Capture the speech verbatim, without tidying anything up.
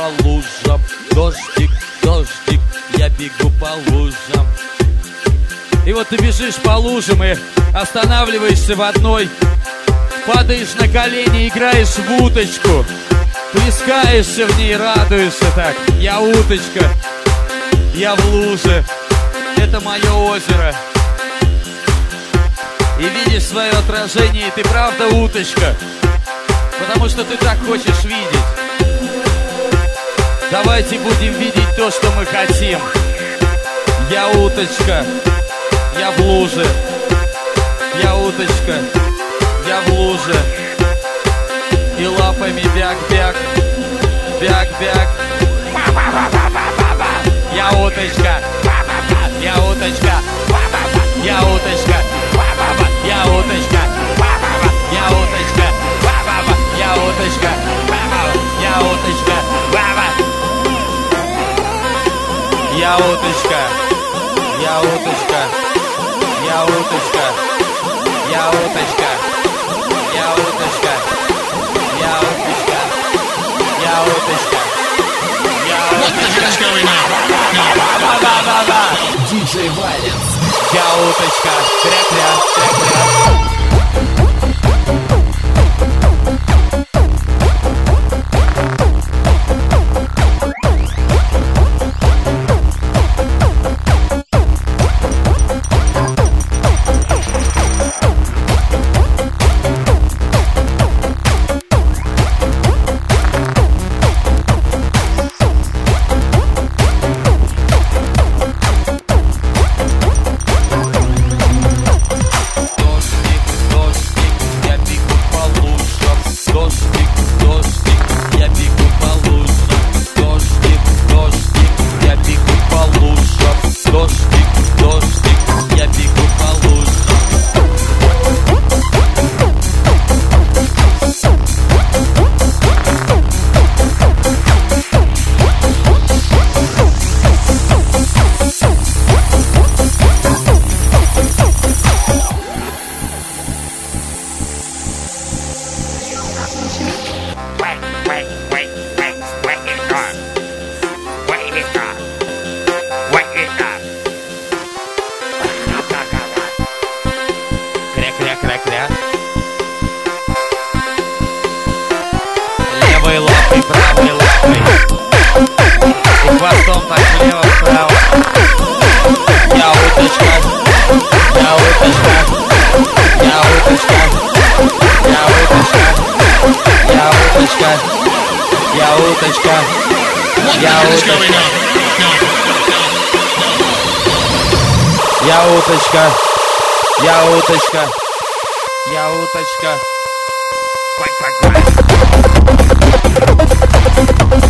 по лужам. Дождик, дождик, я бегу по лужам. И вот ты бежишь по лужам и останавливаешься в одной, падаешь на колени, играешь в уточку, плескаешься в ней, радуешься так. Я уточка, я в луже, это мое озеро. И видишь свое отражение, и ты правда уточка, потому что ты так хочешь видеть. Давайте будем видеть то, что мы хотим. Я уточка, я в луже. Я уточка, я в луже. И лапами бяк-бяк, бяк-бяк. Я уточка, я уточка, я уточка, я уточка, я уточка, я уточка, я уточка, я уточка, я уточка, я уточка, я уточка, я уточка, я уточка, я уточка. What the hell is going on? диджей Вайленс. Я уточка, кря-кря, кря-кря. Левой лапой, правой лапой, и хвостом так влево-вправо. Я уточка, я уточка, я уточка, я уточка, я уточка, я уточка, я уточка, я уточка, я уточка, я уточка. Quack, quack, quack.